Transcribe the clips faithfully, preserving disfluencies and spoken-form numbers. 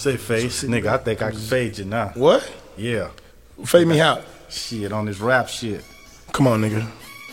Say face, nigga, I think I can fade you now. What? Yeah. Fade me out. Shit, on this rap shit. Come on, nigga.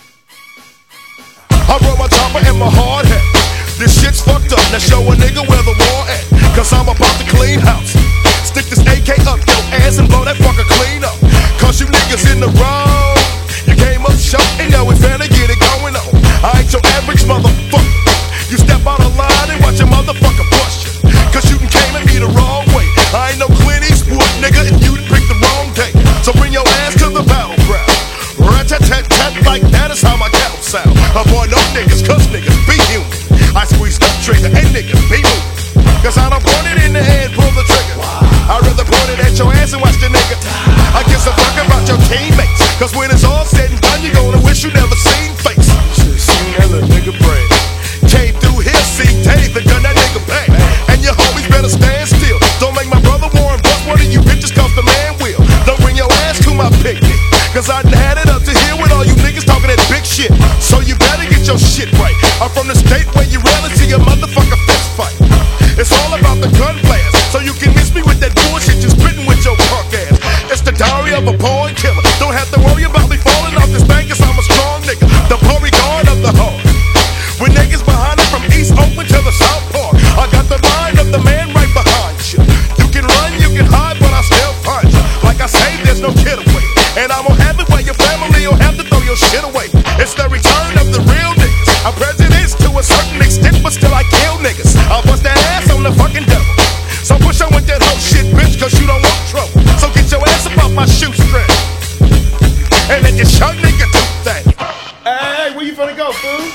I brought my chopper and my hard hat. This shit's fucked up, now show a nigga where the war at. Cause I'm about to clean house. Stick this A K up your ass and blow that fucker clean up. Cause you niggas in the wrong. You came up short and now we finna get it going on. I ain't your average motherfucker. You step out of line and watch your motherfucker bust you. Cause you done came at me the wrong way. I ain't no Clint Eastwood, nigga, and you done picked the wrong day. So bring your ass to the battleground. Rat-tat-tat-tat, like that is how my cattle sound. Avoid no niggas, cause niggas be human. I squeeze the trigger and niggas be moving. Cause I don't point it in the head, pull the trigger. I'd rather point it at your ass and watch the nigga. I guess I'm talking about your teammates. Cause when it's all said and done, you gonna wish you never seen face. Should've seen that little nigga brain. Came through here, see Dave and done that nigga bang. And your homies better stand still. Don't make my brother Warren bust one of you bitches cause the man will. Don't bring your ass to my picnic. Cause I done had it up to here with all you niggas talking that big shit. So you better get your shit right. I'm from the state where you rarely see a motherfucker fist fight. It's all about the gun blast. So you can miss me with that bullshit you spitting with your punk ass. It's the diary of a born killer. Don't have to worry about me falling off this bank cause I'm a strong nigga. The Puri guard of the heart. With niggas behind it from East Oakland to the South Park. I got the mind of the man right behind you. You can run, you can hide, but I still find you. Like I say, there's no getaway. And I'm gonna have it where your family will have to throw your shit away. It's the return of the real niggas. I'm prejudiced to a certain extent, but still I kill niggas. I'll bust that ass on the fucking devil. So push on with that whole shit, bitch, cause you don't want trouble. So get your ass up off my shoestring. And let this young nigga do that. Hey, where you finna go, fool?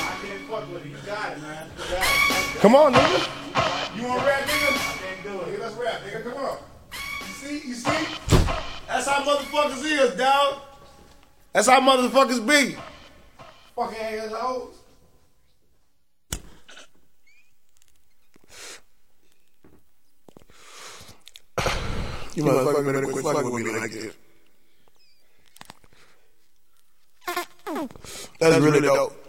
Come on, nigga. You wanna rap, nigga? I can't do it. Let's rap, nigga. Come on. You see? You see? That's how motherfuckers is, dog. That's how motherfuckers be. Fucking ass hoes. You motherfuckers better quit fucking with me like this. That's really dope.